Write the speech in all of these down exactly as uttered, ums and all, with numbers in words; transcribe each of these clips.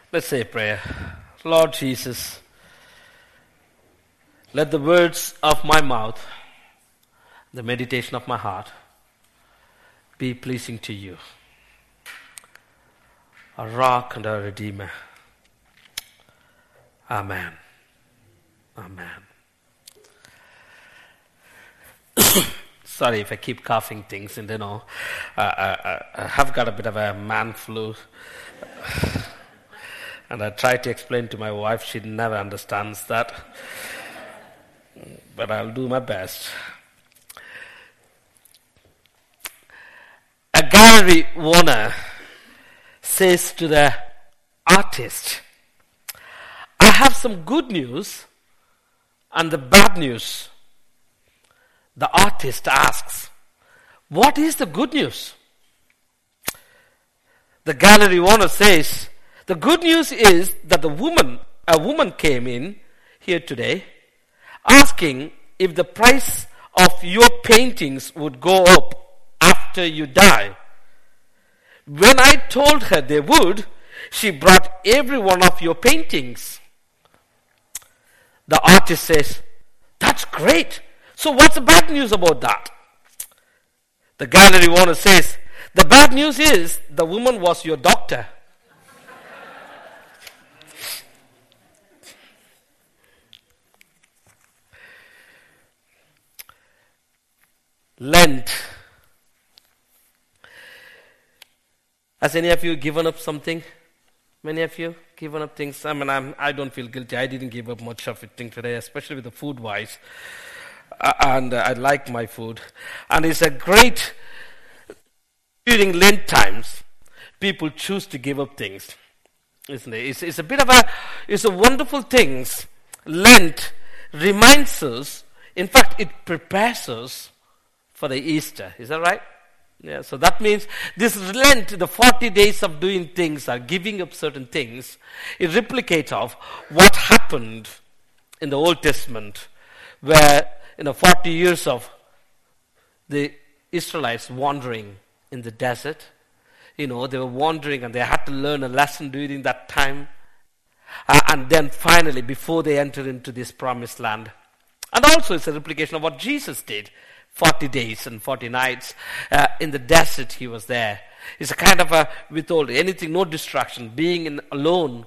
Let's say a prayer. Lord Jesus, let the words of my mouth, the meditation of my heart, be pleasing to you. A rock and a redeemer. Amen. Amen. Sorry if I keep coughing things, and you know, uh, I, I have got a bit of a man flu. And I try to explain to my wife, she never understands that. But I'll do my best. A gallery owner says to the artist, I have some good news and the bad news. The artist asks, what is the good news? The gallery owner says, the good news is that the woman, a woman came in here today asking if the price of your paintings would go up after you die. When I told her they would, she brought every one of your paintings. The artist says, that's great. So what's the bad news about that? The gallery owner says, the bad news is the woman was your doctor. Lent. Has any of you given up something? Many of you given up things? I mean, I'm, I don't feel guilty. I didn't give up much of it today, especially with the food-wise. Uh, and uh, I like my food. And it's a great, during Lent times, people choose to give up things. Isn't it? It's, it's a bit of a, it's a wonderful thing. Lent reminds us, in fact, it prepares us for the Easter. Is that right? Yeah, so that means this Lent, the forty days of doing things or giving up certain things, is replicate of what happened in the Old Testament, where in the forty years of the Israelites wandering in the desert, you know, they were wandering and they had to learn a lesson during that time. Uh, and then finally, before they entered into this promised land. And also it's a replication of what Jesus did. forty days and forty nights uh, in the desert he was there. It's a kind of a withhold anything, no distraction, being in alone.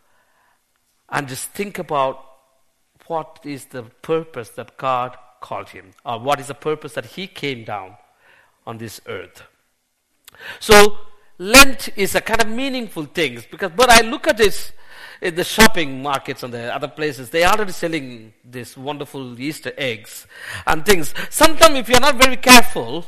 And just think about what is the purpose that God called him, or what is the purpose that he came down on this earth. So Lent is a kind of meaningful thing, because but I look at this in the shopping markets and the other places, they are already selling these wonderful Easter eggs and things. Sometimes if you are not very careful,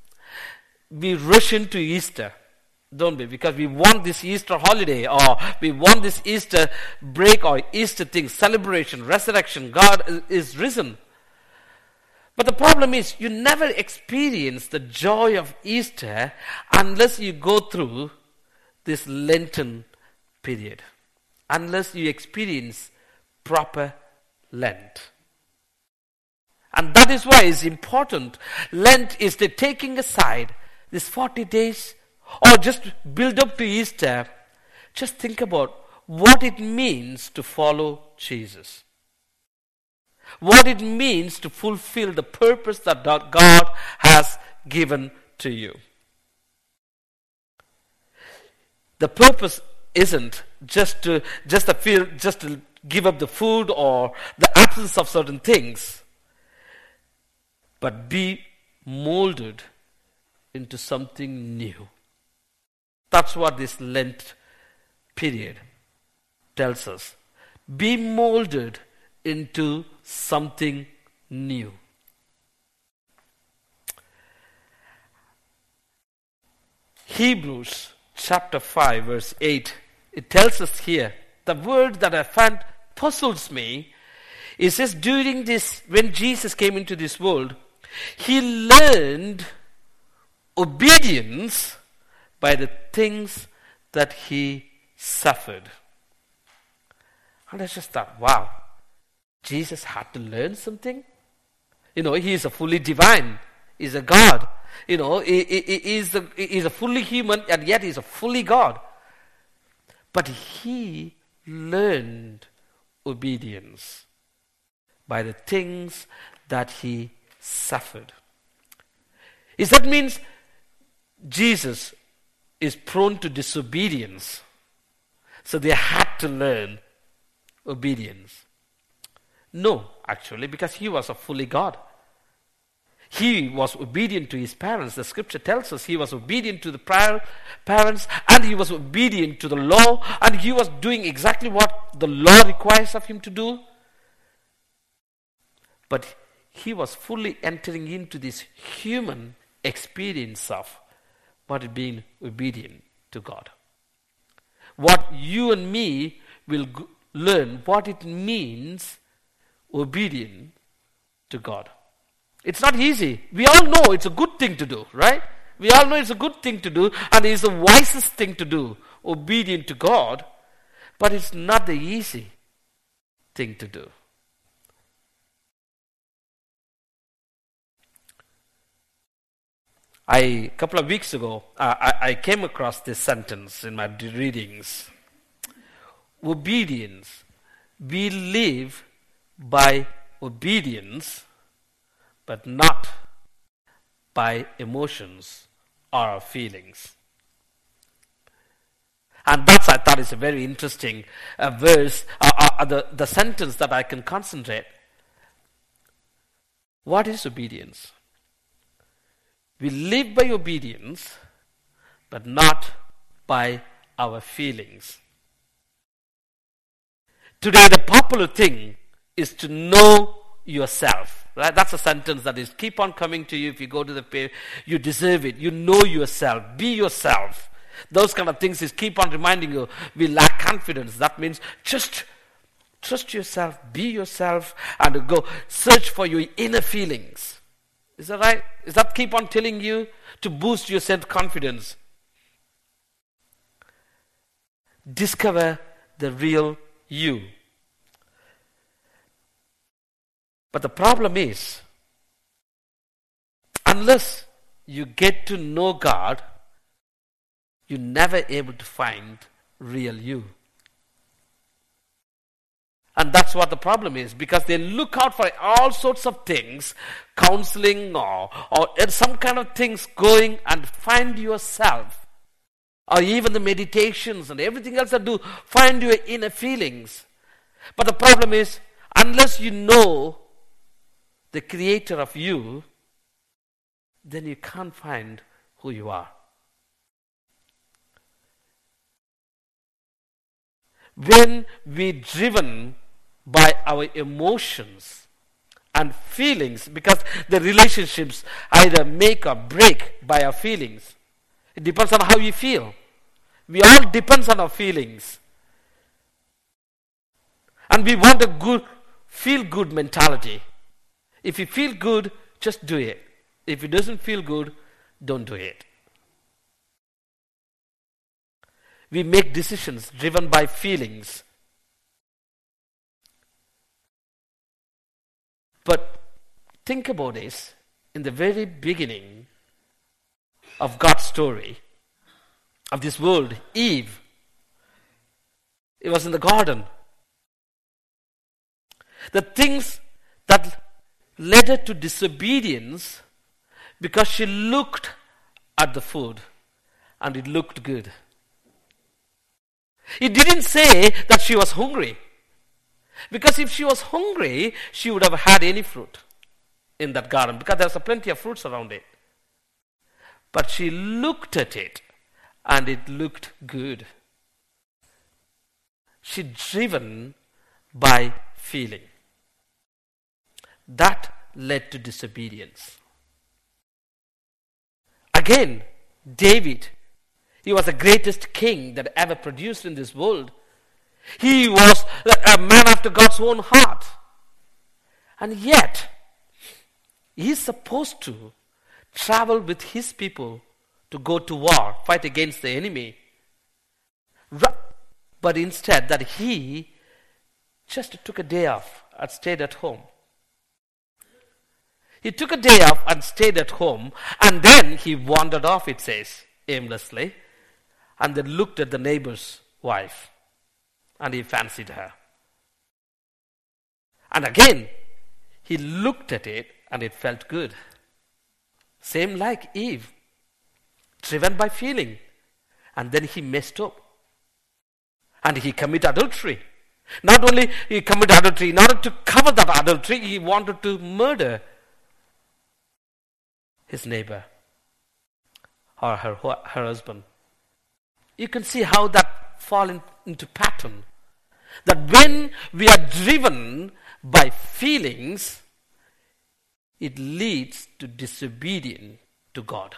we rush into Easter, don't we? Because we want this Easter holiday, or we want this Easter break, or Easter thing, celebration, resurrection, God is risen. But the problem is, you never experience the joy of Easter unless you go through this Lenten period. Unless you experience proper Lent. And that is why it's important. Lent is the taking aside these forty days, or just build up to Easter. Just think about what it means to follow Jesus. What it means to fulfill the purpose that God has given to you. The purpose isn't just to just to feel just to give up the food or the absence of certain things, but be molded into something new. That's what this Lent period tells us. Be molded into something new. Hebrews chapter five verse eight, it tells us here, the word that I find puzzles me, it says during this, when Jesus came into this world, he learned obedience by the things that he suffered. And I just thought, wow, Jesus had to learn something? You know, he is a fully divine, he's a God. You know, he, he, he, is a, he is a fully human, and yet he is a fully God. But he learned obedience by the things that he suffered. Is that means Jesus is prone to disobedience, so they had to learn obedience? No, actually, because he was a fully God. He was obedient to his parents. The scripture tells us he was obedient to the prior parents, and he was obedient to the law, and he was doing exactly what the law requires of him to do. But he was fully entering into this human experience of what it being obedient to God. What you and me will g- learn what it means obedient to God. It's not easy. We all know it's a good thing to do, right? We all know it's a good thing to do, and it's the wisest thing to do, obedient to God, but it's not the easy thing to do. I, a couple of weeks ago, uh, I, I came across this sentence in my readings. Obedience. We live by obedience, but not by emotions or our feelings. And that's, I thought, is a very interesting uh, verse, uh, uh, the, the sentence that I can concentrate. What is obedience? We live by obedience, but not by our feelings. Today, the popular thing is to know yourself. Right? That's a sentence that is keep on coming to you if you go to the page. You deserve it. You know yourself. Be yourself. Those kind of things is keep on reminding you. We lack confidence. That means just trust yourself. Be yourself, and go search for your inner feelings. Is that right? Is that keep on telling you to boost your self-confidence? Discover the real you. But the problem is, unless you get to know God, you're never able to find real you. And that's what the problem is, because they look out for all sorts of things, counseling or, or some kind of things going, and find yourself. Or even the meditations and everything else that do, find your inner feelings. But the problem is, unless you know the creator of you, then you can't find who you are. When we're driven by our emotions and feelings, because the relationships either make or break by our feelings. It depends on how you feel. We all depends on our feelings. And we want a good, feel-good mentality. If you feel good, just do it. If it doesn't feel good, don't do it. We make decisions driven by feelings. But think about this. In the very beginning of God's story, of this world, Eve, it was in the garden. The things that led her to disobedience, because she looked at the food and it looked good. It didn't say that she was hungry. Because if she was hungry, she would have had any fruit in that garden, because there's plenty of fruits around it. But she looked at it and it looked good. She driven by feeling. That led to disobedience. Again, David, he was the greatest king that ever produced in this world. He was a man after God's own heart. And yet, he's supposed to travel with his people to go to war, fight against the enemy. But instead, that he just took a day off and stayed at home. He took a day off and stayed at home, and then he wandered off, it says, aimlessly, and then looked at the neighbors wife. And he fancied her. And again, he looked at it and it felt good. Same like Eve, driven by feeling. And then he messed up. And he committed adultery. Not only he committed adultery, in order to cover that adultery, he wanted to murder his neighbor or her, her husband. You can see how that fall in, into pattern. That when we are driven by feelings, it leads to disobedience to God.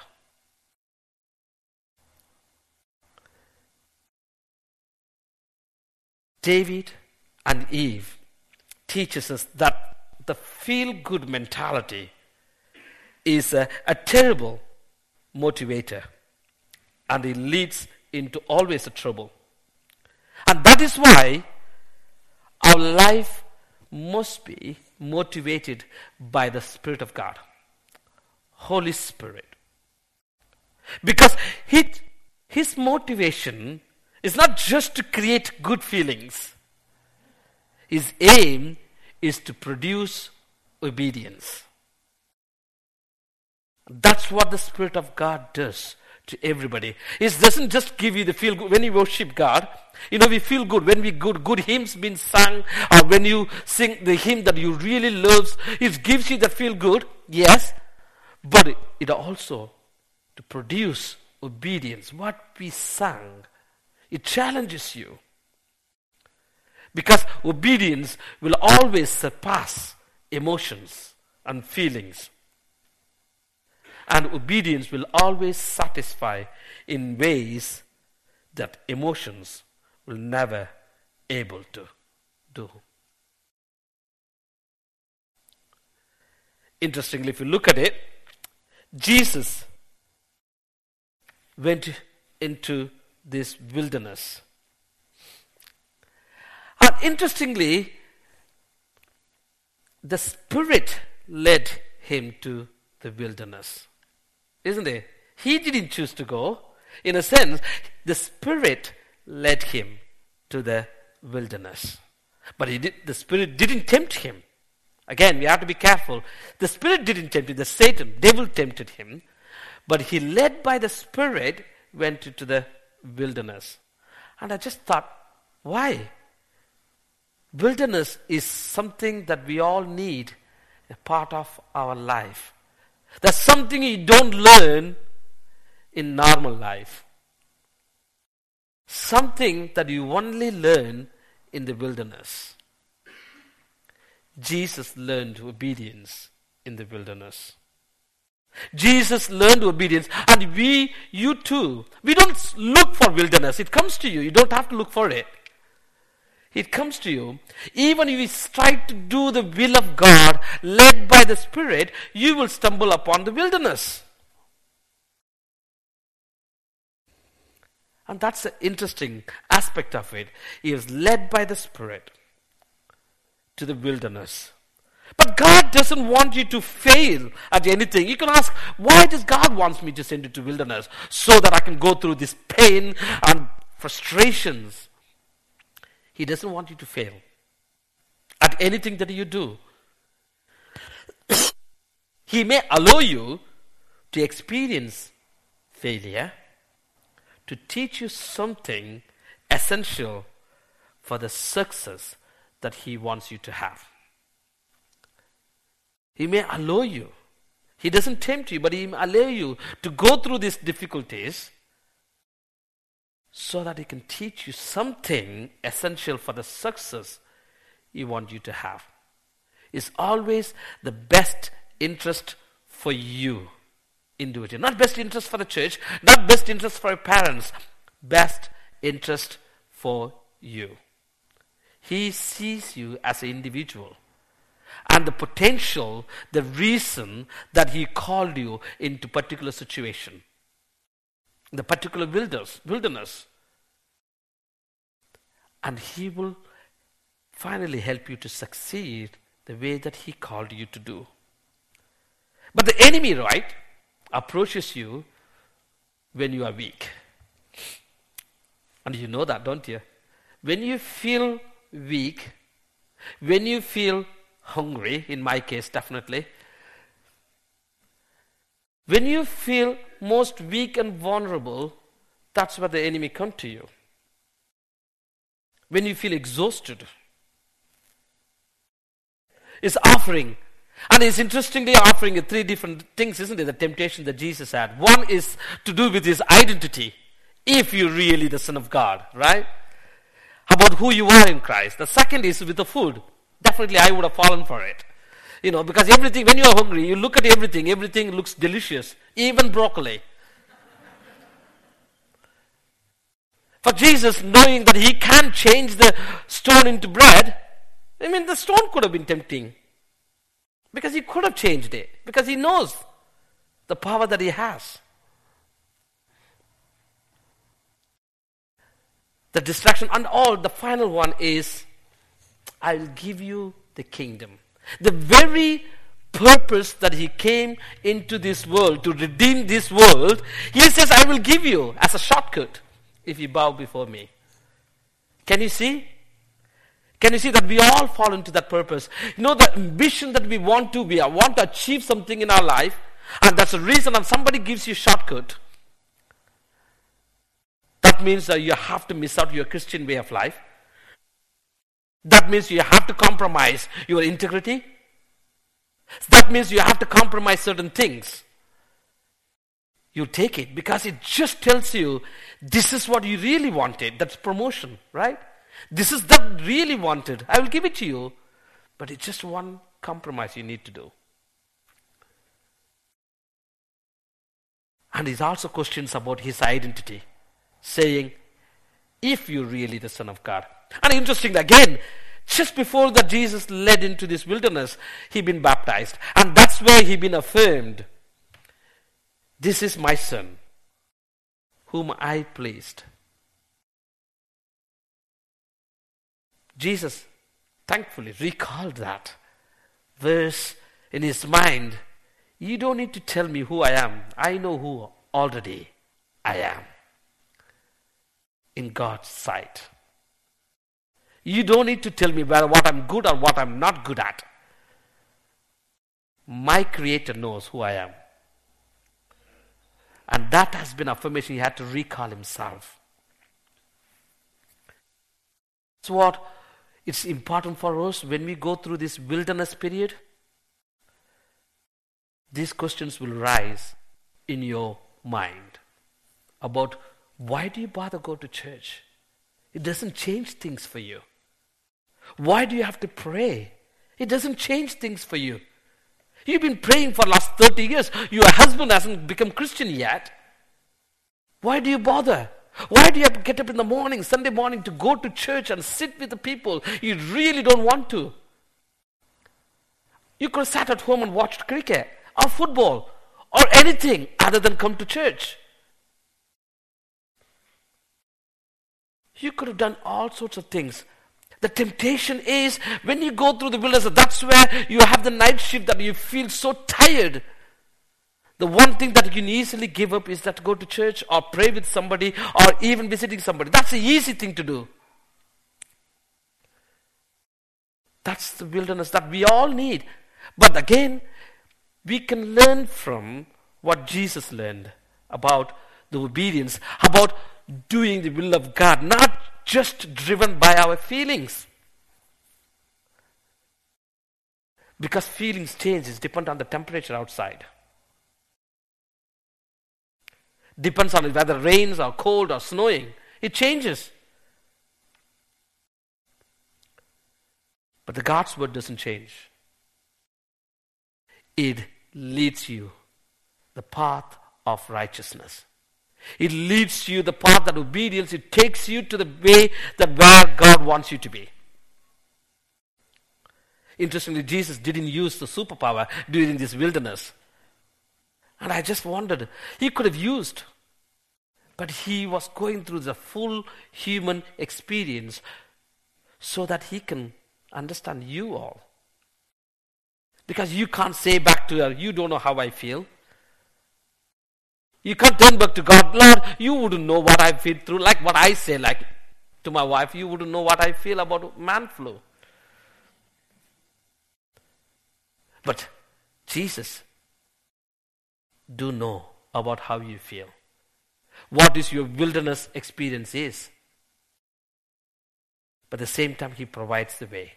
David and Eve teaches us that the feel-good mentality is a, a terrible motivator, and it leads into always a trouble. And that is why our life must be motivated by the Spirit of God, Holy Spirit. Because his, his motivation is not just to create good feelings. His aim is to produce obedience. That's what the Spirit of God does to everybody. It doesn't just give you the feel good. When you worship God, you know, we feel good. When we good, good hymns being sung, or when you sing the hymn that you really love, it gives you that feel good, yes. But it, it also to produce obedience. What we sang, it challenges you. Because obedience will always surpass emotions and feelings. And obedience will always satisfy in ways that emotions will never able to do. Interestingly, if you look at it, Jesus went into this wilderness. And interestingly, the Spirit led him to the wilderness. Isn't it? He didn't choose to go. In a sense, the Spirit led him to the wilderness. But he did, the Spirit didn't tempt him. Again, we have to be careful. The Spirit didn't tempt him. The Satan, devil tempted him. But he, led by the Spirit, went into the wilderness. And I just thought, why? Wilderness is something that we all need, a part of our life. That's something you don't learn in normal life. Something that you only learn in the wilderness. Jesus learned obedience in the wilderness. Jesus learned obedience, and we, you too, we don't look for wilderness. It comes to you. You don't have to look for it. It comes to you. Even if you try to do the will of God, led by the Spirit, you will stumble upon the wilderness. And that's the interesting aspect of it. He was led by the Spirit to the wilderness. But God doesn't want you to fail at anything. You can ask, why does God want me to send you to wilderness? So that I can go through this pain and frustrations. He doesn't want you to fail at anything that you do. He may allow you to experience failure to teach you something essential for the success that He wants you to have. He may allow you. He doesn't tempt you, but He may allow you to go through these difficulties so that He can teach you something essential for the success He wants you to have. It's always the best interest for you, individual. Not best interest for the church, not best interest for your parents, best interest for you. He sees you as an individual and the potential, the reason that He called you into particular situation. The particular wilderness, wilderness. And He will finally help you to succeed the way that He called you to do. But the enemy, right, approaches you when you are weak. And you know that, don't you? When you feel weak, when you feel hungry, in my case definitely, when you feel most weak and vulnerable, that's where the enemy comes to you. When you feel exhausted, it's offering. And it's interestingly offering three different things, isn't it? The temptation that Jesus had. One is to do with his identity. If you're really the Son of God, right? About who you are in Christ. The second is with the food. Definitely I would have fallen for it. You know, because everything, when you are hungry, you look at everything, everything looks delicious. Even broccoli. For Jesus, knowing that he can change the stone into bread, I mean, the stone could have been tempting. Because he could have changed it. Because he knows the power that he has. The distraction and all, the final one is, I'll give you the kingdom. The very purpose that he came into this world, to redeem this world, he says, I will give you as a shortcut if you bow before me. Can you see? Can you see that we all fall into that purpose? You know, the ambition that we want to, we want to achieve something in our life, and that's the reason when somebody gives you a shortcut, that means that you have to miss out your Christian way of life. That means you have to compromise your integrity. That means you have to compromise certain things. You take it because it just tells you this is what you really wanted. That's promotion, right? This is that really wanted. I will give it to you. But it's just one compromise you need to do. And he also questions about his identity, saying, if you're really the Son of God. And interesting, again, just before that Jesus led into this wilderness, he'd been baptized. And that's where he'd been affirmed. This is my Son, whom I pleased. Jesus thankfully recalled that verse in his mind. You don't need to tell me who I am. I know who already I am in God's sight. You don't need to tell me where, what I'm good or what I'm not good at. My Creator knows who I am. And that has been affirmation. He had to recall himself. So what? It's important for us when we go through this wilderness period. These questions will rise in your mind about why do you bother go to church? It doesn't change things for you. Why do you have to pray? It doesn't change things for you. You've been praying for the last thirty years. Your husband hasn't become Christian yet. Why do you bother? Why do you have to get up in the morning, Sunday morning, to go to church and sit with the people you really don't want to? You could have sat at home and watched cricket or football or anything other than come to church. You could have done all sorts of things. The temptation is when you go through the wilderness, that's where you have the night shift that you feel so tired. The one thing that you can easily give up is that go to church or pray with somebody or even visiting somebody. That's an easy thing to do. That's the wilderness that we all need. But again, we can learn from what Jesus learned about the obedience, about doing the will of God, not just driven by our feelings. Because feelings change, it depends on the temperature outside. Depends on whether it rains or cold or snowing. It changes. But the God's word doesn't change. It leads you the path of righteousness. It leads you the path of obedience. It takes you to the way that where God wants you to be. Interestingly, Jesus didn't use the superpower during this wilderness. And I just wondered, he could have used, but he was going through the full human experience so that he can understand you all. Because you can't say back to her, you don't know how I feel. You can't turn back to God. Lord, you wouldn't know what I feel through. Like what I say, like to my wife, you wouldn't know what I feel about man flu. But Jesus do know about how you feel. What is your wilderness experience is. But at the same time, He provides the way.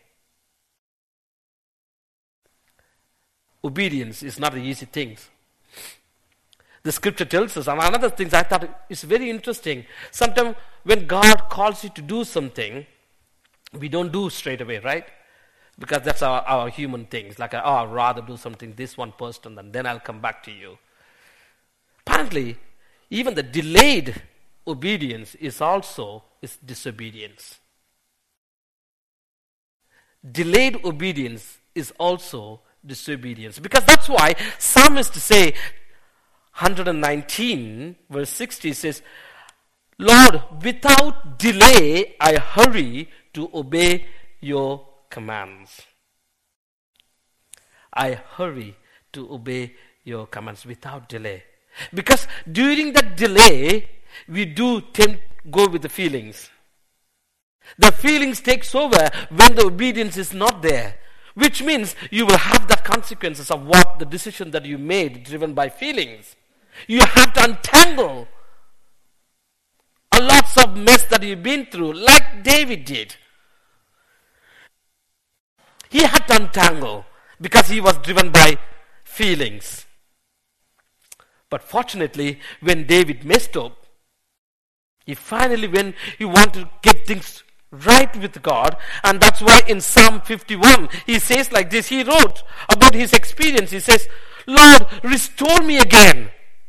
Obedience is not an easy thing. The scripture tells us, and another thing I thought is very interesting. Sometimes when God calls you to do something, we don't do straight away, right? Because that's our, our human things. Like, oh, I'd rather do something this one first and then I'll come back to you. Apparently, even the delayed obedience is also is disobedience. Delayed obedience is also disobedience. Because that's why psalmist say, one nineteen verse sixty says, Lord, without delay I hurry to obey your commands. I hurry to obey your commands without delay. Because during that delay, we do tend to go with the feelings. The feelings takes over when the obedience is not there. Which means you will have the consequences of what the decision that you made driven by feelings. You have to untangle a lots of mess that you've been through, like David did. He had to untangle because he was driven by feelings. But fortunately, when David messed up, he finally, when he wanted to get things right with God, and that's why in Psalm fifty-one, he says like this, he wrote about his experience. He says, Lord, restore me again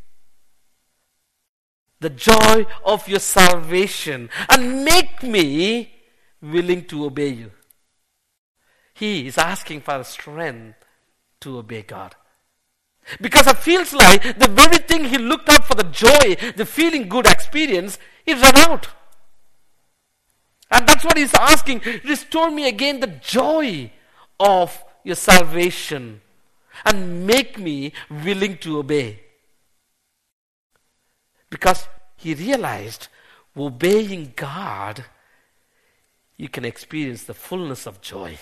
the joy of your salvation and make me willing to obey you. He is asking for strength to obey God. Because it feels like the very thing he looked out for, the joy, the feeling good experience, it ran out. And that's what he's asking. Restore me again the joy of your salvation and make me willing to obey. Because he realized obeying God, you can experience the fullness of joy.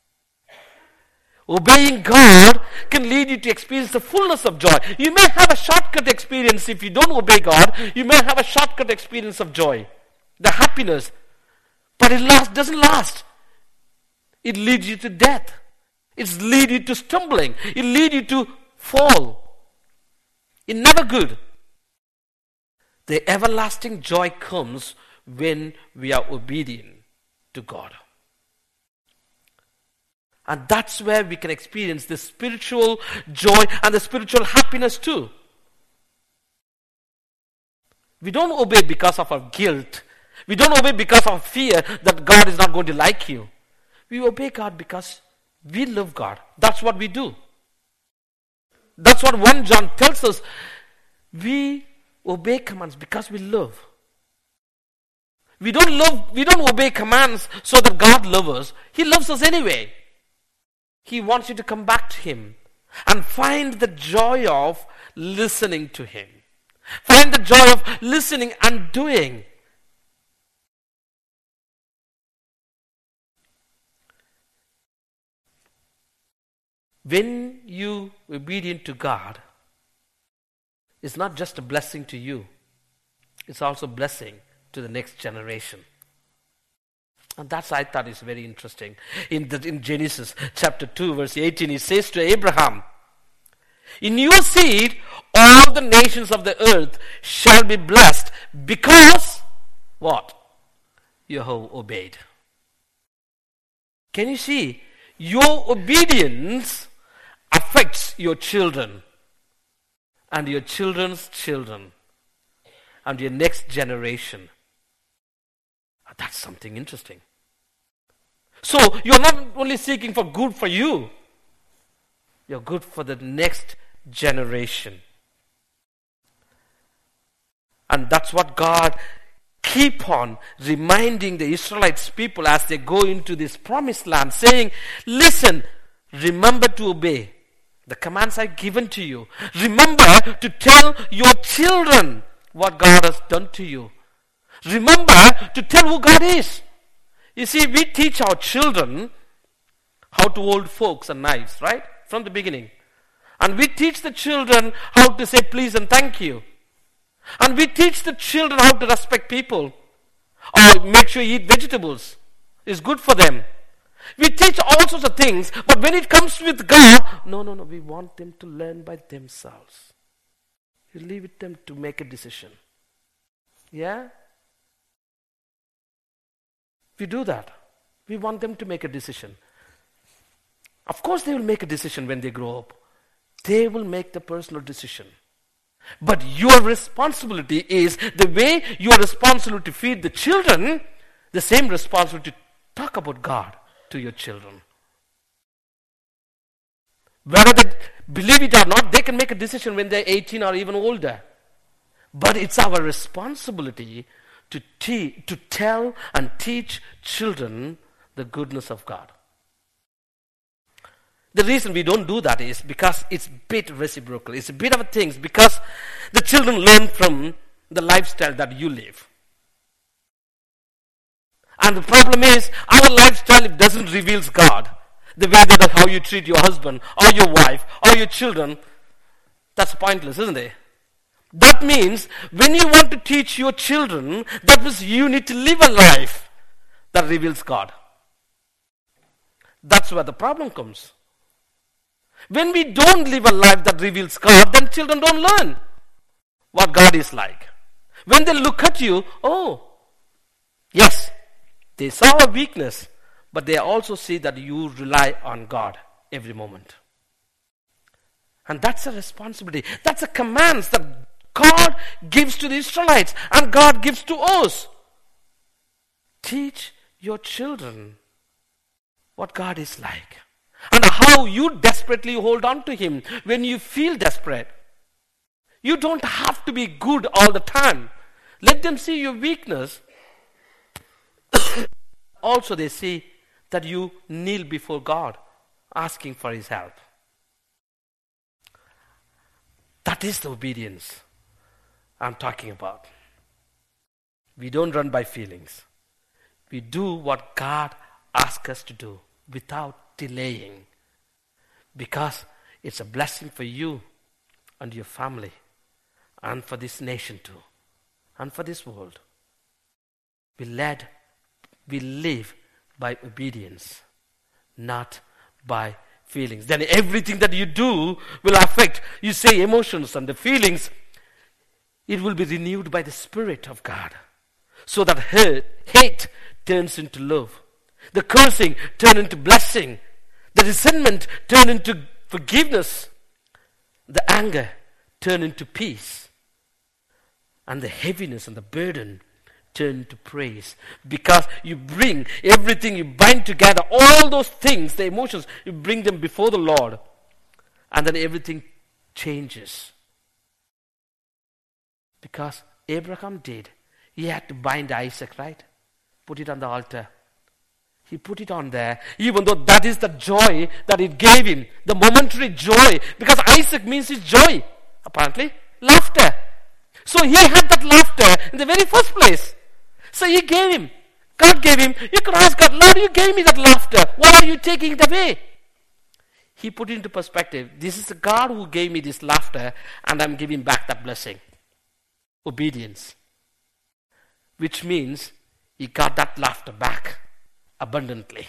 Obeying God can lead you to experience the fullness of joy. You may have a shortcut experience if you don't obey God. You may have a shortcut experience of joy, the happiness. But it last, doesn't last. It leads you to death. It leads you to stumbling. It leads you to fall. It's never good. The everlasting joy comes when we are obedient to God. And that's where we can experience the spiritual joy and the spiritual happiness too. We don't obey because of our guilt. We don't obey because of fear that God is not going to like you. We obey God because we love God. That's what we do. That's what First John tells us. We obey commands because we love. We don't love, we don't obey commands so that God loves us. He loves us anyway. He wants you to come back to Him and find the joy of listening to Him. Find the joy of listening and doing. When you are obedient to God, it's not just a blessing to you. It's also a blessing to the next generation. And that's, I thought, is very interesting. In, the, in Genesis chapter two, verse eighteen, it says to Abraham, in your seed, all the nations of the earth shall be blessed because, what? You have obeyed. Can you see? Your obedience affects your children and your children's children and your next generation. That's something interesting. So you're not only seeking for good for you, you're good for the next generation. And that's what God keep on reminding the Israelites people as they go into this promised land, saying, listen, remember to obey. The commands I've given to you. Remember to tell your children what God has done to you. Remember to tell who God is. You see, we teach our children how to hold forks and knives, right? From the beginning. And we teach the children how to say please and thank you. And we teach the children how to respect people. Or make sure you eat vegetables. It's good for them. We teach all sorts of things, but when it comes with God, no, no, no, we want them to learn by themselves. You leave it them to make a decision. Yeah? We do that. We want them to make a decision. Of course they will make a decision when they grow up. They will make the personal decision. But your responsibility is the way you are responsible to feed the children, the same responsibility to talk about God to your children. Whether they believe it or not, they can make a decision when they're eighteen or even older. But it's our responsibility to te- to tell and teach children the goodness of God. The reason we don't do that is because it's a bit reciprocal. It's a bit of a thing because the children learn from the lifestyle that you live. And the problem is, our lifestyle, it doesn't reveal God. The way that how you treat your husband or your wife or your children, that's pointless, isn't it? That means when you want to teach your children, that means you need to live a life that reveals God. That's where the problem comes. When we don't live a life that reveals God, then children don't learn what God is like. When they look at you, oh, yes, they saw a weakness, but they also see that you rely on God every moment. And that's a responsibility. That's a command that God gives to the Israelites and God gives to us. Teach your children what God is like and how you desperately hold on to Him when you feel desperate. You don't have to be good all the time. Let them see your weakness. Also, they see that you kneel before God, asking for His help. That is the obedience I'm talking about. We don't run by feelings. We do what God asks us to do without delaying, because it's a blessing for you and your family and for this nation too and for this world. We led, we live by obedience, not by feelings. Then everything that you do will affect, you say, emotions and the feelings. It will be renewed by the Spirit of God, so that hate, hate turns into love. The cursing turns into blessing. The resentment turns into forgiveness. The anger turns into peace. And the heaviness and the burden turn to praise, because you bring everything, you bind together all those things, the emotions, you bring them before the Lord, and then everything changes. Because Abraham did, he had to bind Isaac, right? Put it on the altar. He put it on there, even though that is the joy that it gave him, the momentary joy, because Isaac means his joy, apparently, laughter. So he had that laughter in the very first place. So he gave him. God gave him. You could ask God, Lord, you gave me that laughter. Why are you taking it away? He put it into perspective. This is the God who gave me this laughter, and I'm giving back that blessing. Obedience. Which means he got that laughter back abundantly.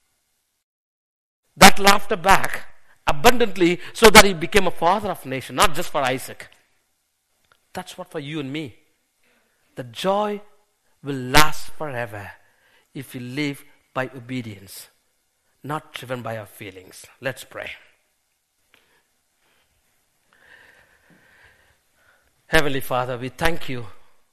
That laughter back abundantly, so that he became a father of nation, not just for Isaac. That's what for you and me. The joy will last forever if we live by obedience, not driven by our feelings. Let's pray. Heavenly Father, we thank you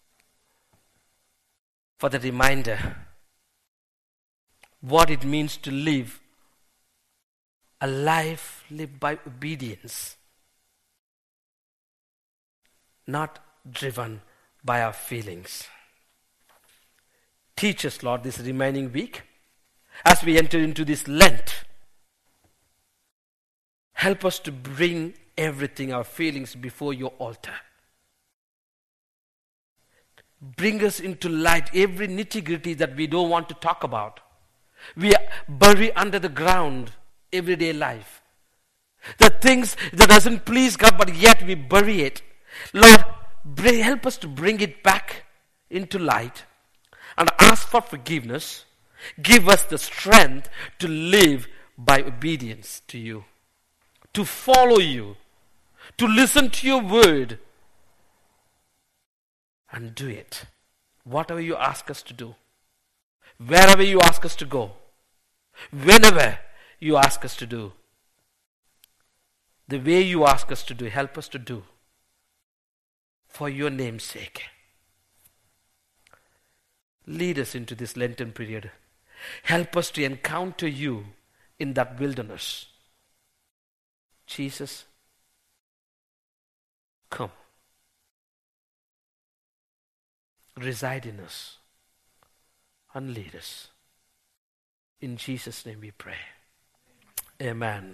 for the reminder what it means to live a life lived by obedience, not driven by our feelings. Teach us, Lord, this remaining week as we enter into this Lent. Help us to bring everything, our feelings, before your altar. Bring us into light every nitty-gritty that we don't want to talk about. We bury under the ground everyday life. The things that doesn't please God, but yet we bury it. Lord, bring, help us to bring it back into light and ask for forgiveness. Give us the strength to live by obedience to you, to follow you, to listen to your word and do it. Whatever you ask us to do, wherever you ask us to go, whenever you ask us to do, the way you ask us to do, help us to do for your name's sake. Lead us into this Lenten period. Help us to encounter you in that wilderness. Jesus, come. Reside in us and lead us. In Jesus' name we pray. Amen.